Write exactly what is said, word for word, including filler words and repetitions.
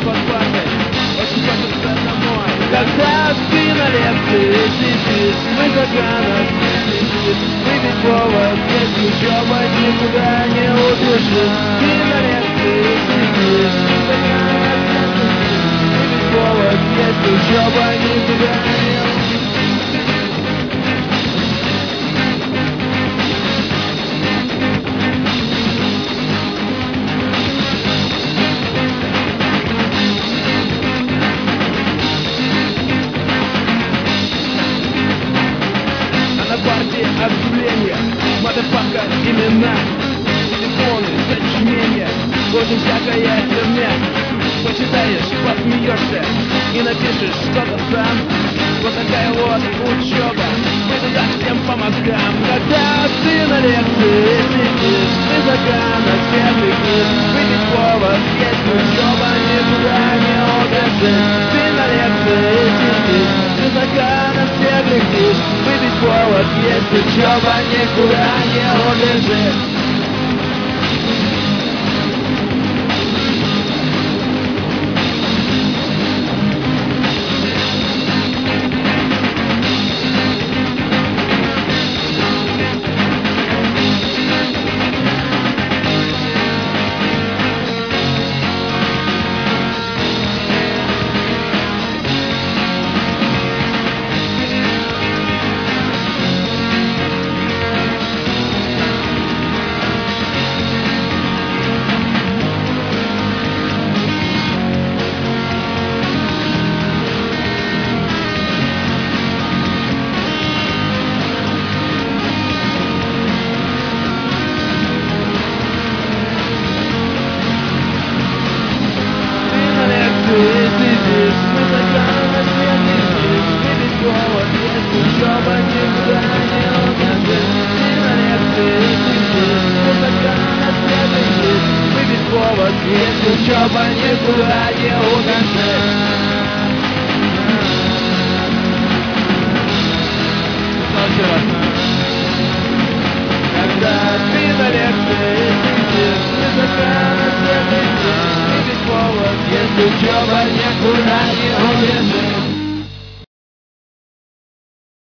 под партой, очень хочется домой. Когда ты на лекции сидишь, высоко на смене лежишь, выпить повод, есть учеба, никуда не убежишь. Ты на лекции сидишь, высоко на смене лежишь, выпить повод, есть учеба, никуда не убежишь. Партии объявления, мадефака, имена, телефоны, сочинения, очень всякая херня. Почитаешь, посмеешься и напишешь что-то сам. Вот такая вот учеба, мы туда всем по мозгам. Когда ты на лекции сидишь, высоко на свет летишь, выпить повод, есть учеба, никуда не убежишь. Ты на лекции сидишь, высоко на свет летишь, выпить повод, есть учеба, никуда не убежишь. Ты сидишь, высоко на свет летишь, выпить повод, есть учеба, никуда не убежишь. Ты на лекции сидишь, высоко на свет летишь, выпить повод, есть учеба, никуда не убежишь. Когда ты на лекции сидишь, высоко на свет летишь, выпить повод, есть учеба, никуда не убежишь.